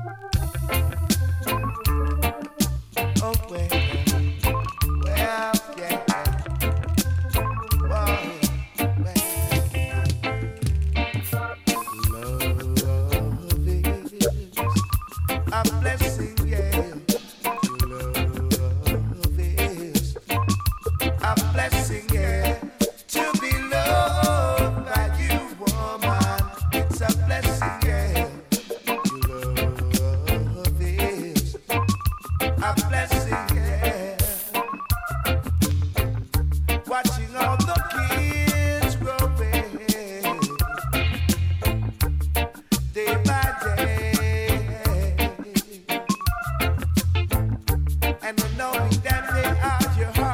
Oh, well, yeah. Well, love is a blessing, yeah. Love is a blessing, yeah. To be loved by you, woman, it's a blessing, yeah. Love is a blessing, yeah. Watching all the